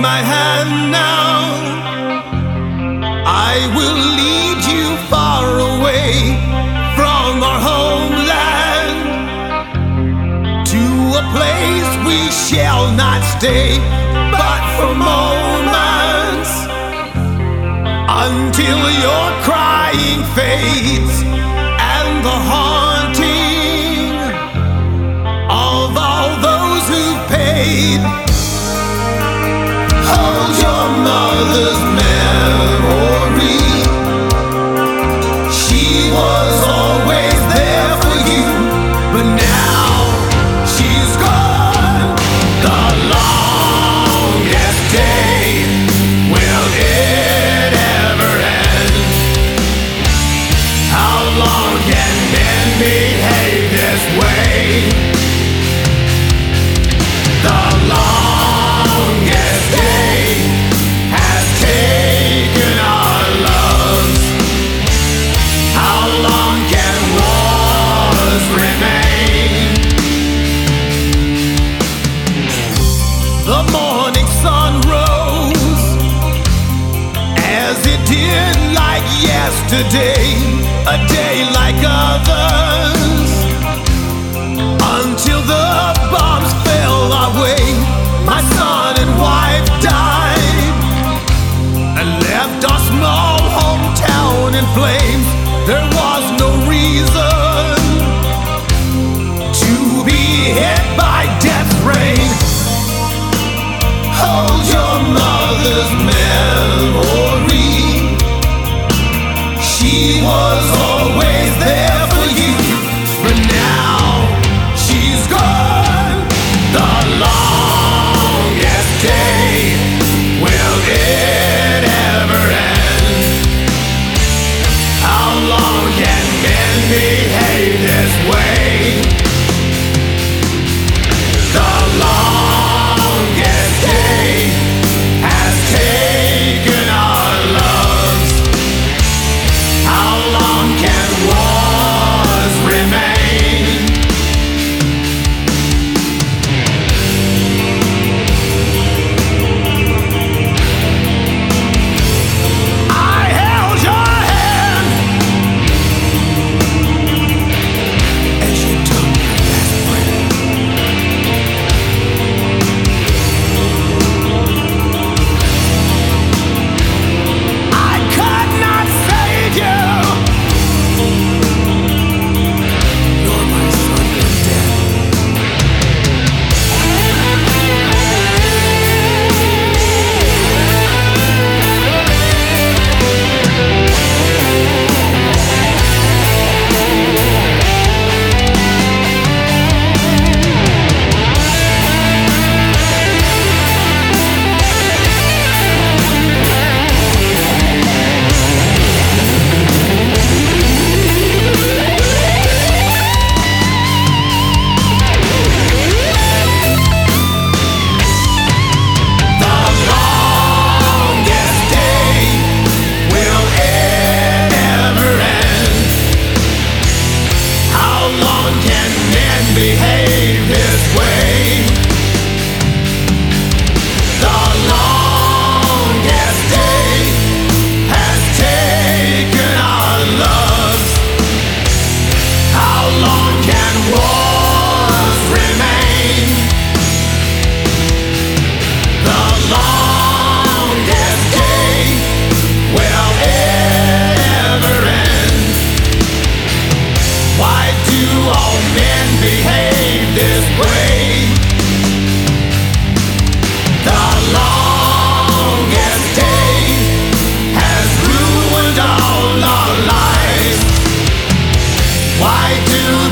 my hand now. I will lead you far away from our homeland, to a place we shall not stay but for moments, until your crying fades and the haunting of all those who paid. Hold your mother's memory. She was always there for you, but now she's gone. The longest day, will it ever end? How long can men behave this way? The longest day has taken our loves. How long can wars remain? The morning sun rose as it did like yesterday, a day like others, until the bombs fell our way. My son and wife died and left our small hometown in flames. There was no reason to be hit by death's rain. Hold your mother's memory. She was always there for you, but now she's gone. The longest day, will it ever end? How long can men behave this way? The longest day has taken our loves. How long can wars remain? I held your hand as you took your last breath. I could not save you, nor my son from death. The longest day, will it ever end? How long can men behave this way? The longest day has taken our loves. How long can wars remain? The longest day, will it ever end? Why do all men behave this way? The longest day has ruined all our lives. Why do